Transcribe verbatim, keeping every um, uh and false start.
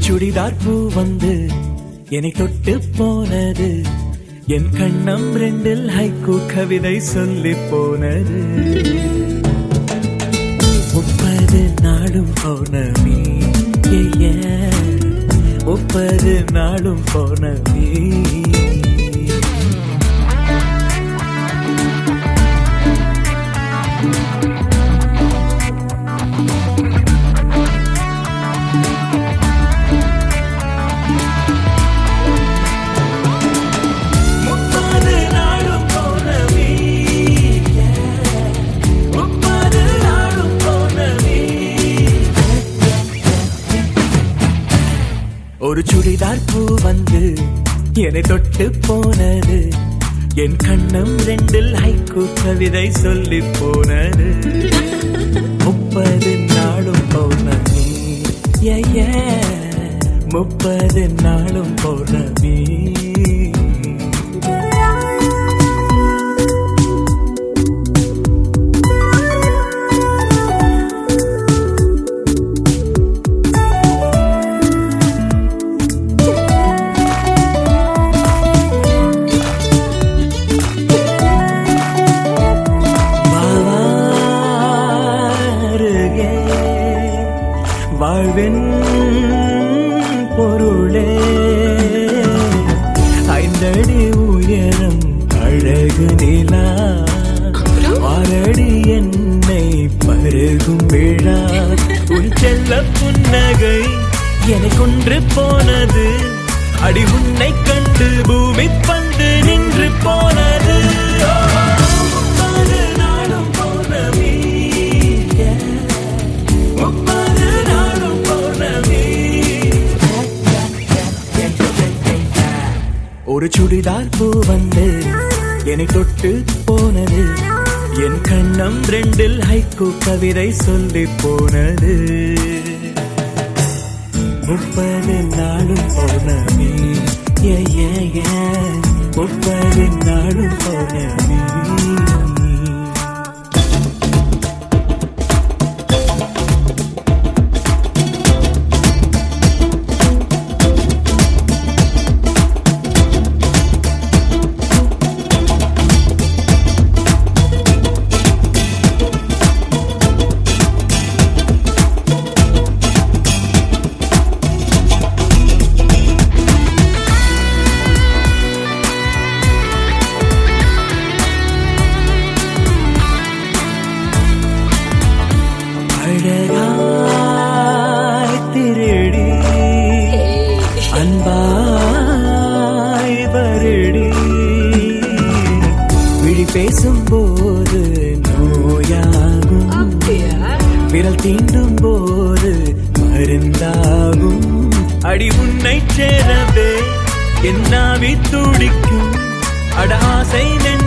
சுடிதார் பூ வந்து என்னை தொட்டு போனது, என் கண்ணம் ரெண்டில் ஹைக்கூ கவிதை சொல்லி போனது. முப்பது நாளும் பௌர்ணமி, முப்பது நாளும் பௌர்ணமி. ஒரு சுடிதார் பூ வந்து என்னை தொட்டு போனது, என் கண்ணம் ரெண்டில் ஹைக்கூ கவிதை சொல்லி போனது. முப்பது நாளும் பௌர்ணமி, முப்பது நாளும் பௌர்ணமி. வாழ்வின் பொருளே ஐந்தடி உயரம் அழகு நிலா, ஆறடி என்னை பருகும் விழா. உன் செல்ல புன்னகை என்னை கொன்று போனது, அடி உன்னை கண்டு பூமி பந்து நின்று போனது. ஒரு சுடிதார் பூ வந்து என்னை தொட்டு போனது, என் கண்ணம் ரெண்டில் ஹைக்கூ கவிதை சொல்லி போனது. முப்பது நாளும் பௌர்ணமி, முப்பது நாளும் பௌர்ணமி. அழகாய் திருடி அன்பாய் வருடி, விழி பேசும் போது நோயாகும், விரல் தீண்டும் போது மருந்தாகும். அடி உன்னை சேரவே என் நாவி துடிக்கும், அட ஆசை